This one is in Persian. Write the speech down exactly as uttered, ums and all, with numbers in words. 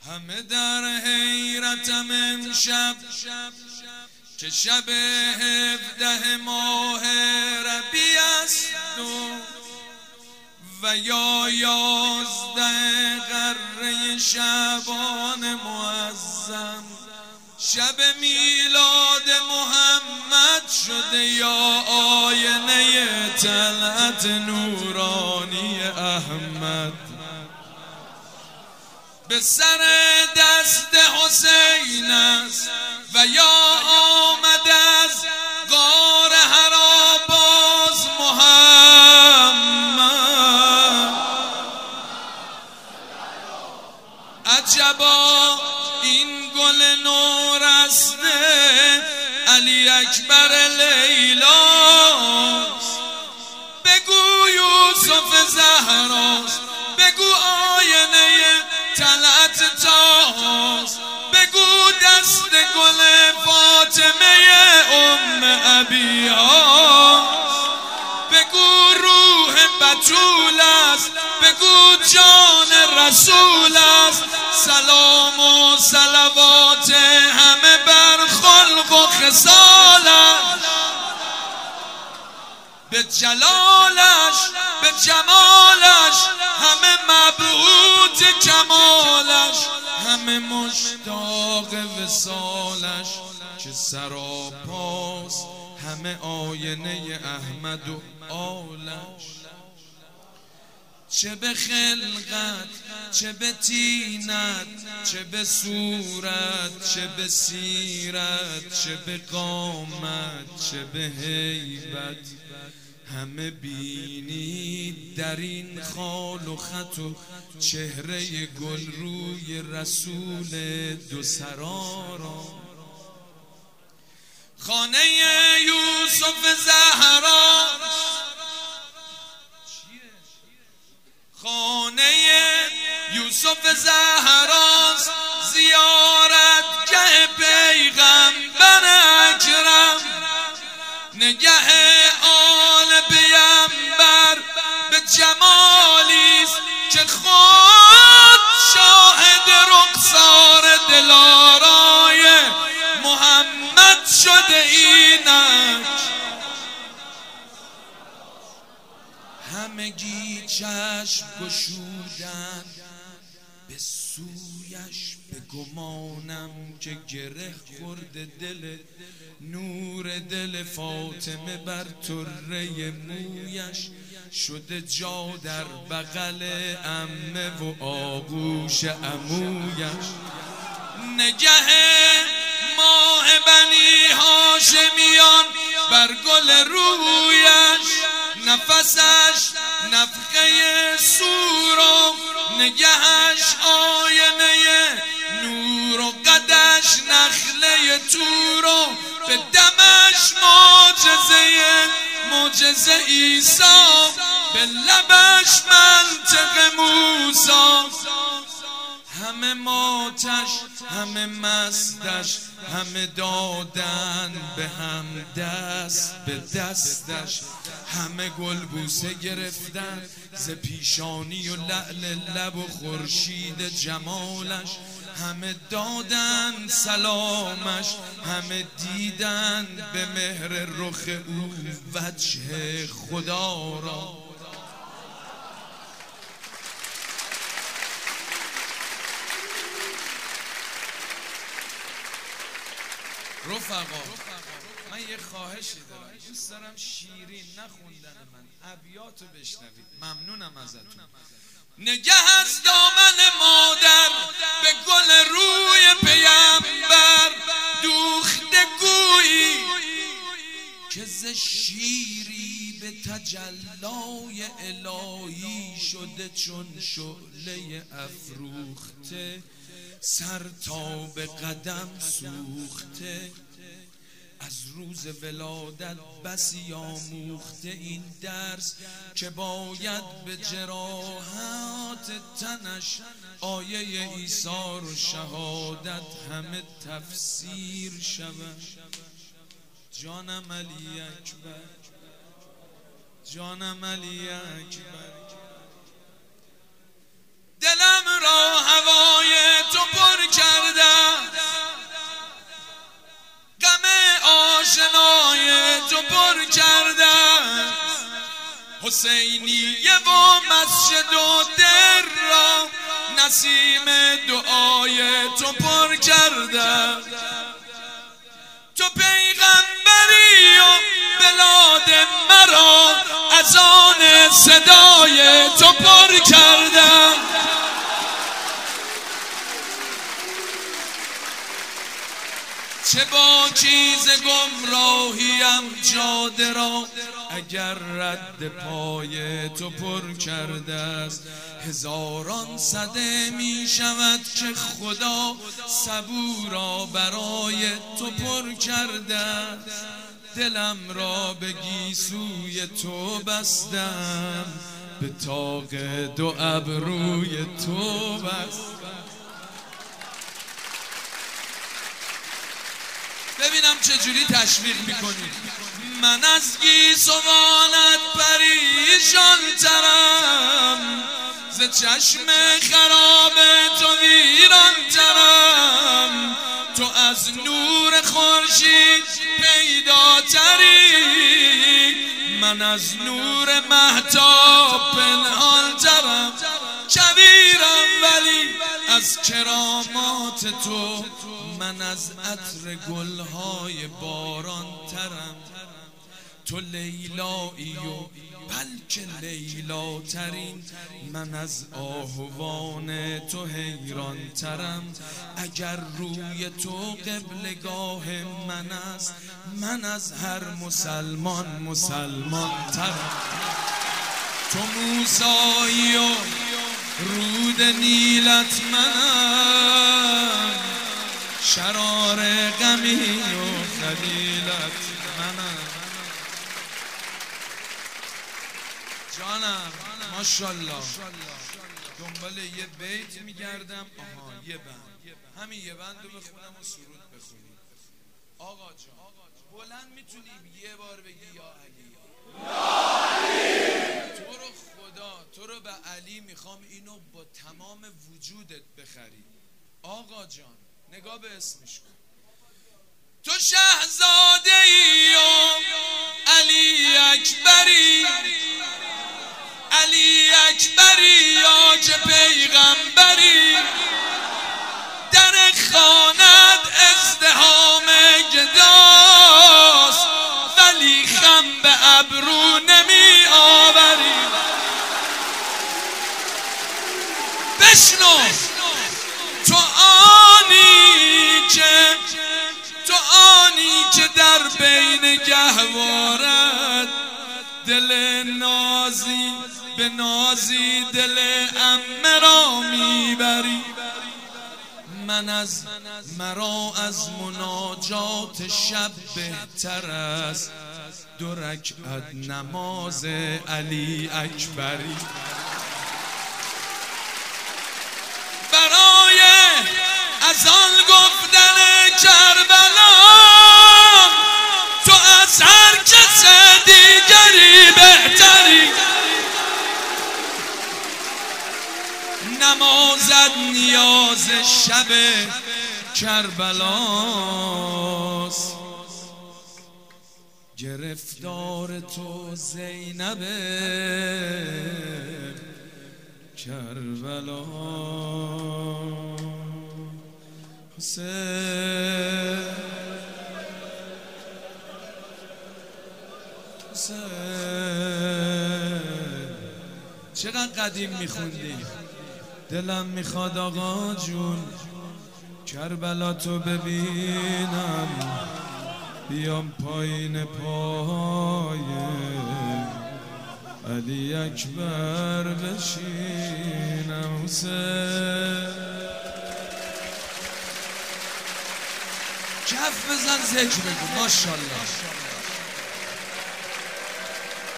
همه در حیرتم امشب که شب هفده ماه ربیع است و یا یازده غره شعبان معظم. شب میلاد محمد شده یا آینه طلعت نورانی احمد. به سر دست حسین است و یا آمد از غار حرا باز محمد. عجبا این گل نورسته علی اکبر لیلاست. بگو یوسف زهراست، بگو آینه طلعت تاست، بگو دست گل فاطمه ام ابیهاست، بگو روح بتول است، بگو جان رسول است. سلام و صلوات همه بر خلق و خصالش، به جلالش به جمالش همه مبهوت کمالش، همه مشتاق وصالش که سراپاست همه آینه احمد و آلش. چه به خلقت چه به طینت چه به صورت چه به سیرت چه به قامت چه به هیبت، همه بینید در این خال و خط و چهره گل روی رسول دو سرا را. خانه یوسف زهرا، خانه یوسف زهراست، زیارتگه پیغمبر اکرم، نگه آل پیامبر به جمالیست که خود شاهد رخسار دلارای محمد شده اینک. همگی چشم گشودن به سویش، به گمانم که گره خورده دل نور دل فاطمه بر طره مویش، شده جا در بغل عمه و آغوش عمویش. نگه ماه بنی هاشمیان بر گل رویش، نفسش نفخه سور و نگهش آینه نور و قدش نخله تور و به دمش معجزه معجزه عیسی، به لبش منطق موسی. همه ماتش همه مستش همه دادن به هم دست به دستش، همه گل بوسه گرفتن ز پیشانی و لعل لب و خورشید جمالش، همه دادن سلامش، همه دیدن به مهر رخ او وجه خدا را. رفقا من یه خواهشی دارم، دوست دارم شیرین نخوندن من ابیاتو بشنوید، ممنونم ازتون. نگه از دامن مادر به گل روی پیامبر دوخته گویی که ز شیری به تجلای الهی شده چون شعله افروخته، سر تا به قدم سوخته. از روز ولادت بسی آموخته این درس که باید به جراحات تنش آیه عیسی و شهادت همه تفسیر شود. جانم علی اکبر، جانم علی اکبر، دلم را هوای تو حسینیه و مسجد و در را نسیم دعای تو پر کرده. تو پیغمبری و بلاد مرا از آن صدای تو پر کرده. چه با چیز گمراهیم جاده را اگر رد پای تو پر کرده است. هزاران صده می شود که خدا صبورا برای تو پر کرده است. دلم را به گیسوی تو بستم، به طاق دو ابروی تو بستم. ببینم چجوری تشویق میکنی. من از گیسوانت پریشان ترم، ز چشم خراب تو ویران ترم. تو از نور خورشید پیداتری، من از نور مهتاب پنهان ترم. کبیرم ولی از کرامات تو، من از عطر گلهای باران ترم. تو لیلایی و بلکه لیلا ترین، من از آهوان تو حیران ترم. اگر روی تو قبلگاه من است، من از هر مسلمان مسلمان ترم. تو موسایی و رود نیلت منم، شرار غمی و خلیلت منم. جانم ماشالله. دنبال یه بیت میگردم. آها یه بند، همین یه بند رو بخونم و سرود بخونیم. آقا جان بلند میتونیم یه بار بگی یا علی؟ یا علی. تو رو خدا، تو رو به علی میخوام اینو با تمام وجودت بخری. آقا جان نگاه به اسمش کن. تو شهزاده ای و علی اکبری، علی اکبری یا که پیغمبری. در خانت ازدحام گداست، ولی خم به ابرو نمی آوری. بشنو تو آنی که، تو آنی که در بین گهوارت دل نازی به نازی دل عمه را میبری. من از مرا از مناجات شب بهتر است، دو رکعت نماز علی اکبری. برای از آن گفتن کربلا، تو از هر کس دیگری بهتری. نمازت نیاز شب کربلاست، گرفتار تو زینب کربلا. حسین حسین چقدر قدیم میخوندی. دلم میخواد آقا جون کربلا تو ببینم، بیام پایین پای علی اکبر بشینم. حسین کف بزن ذکر بگو ماشالله.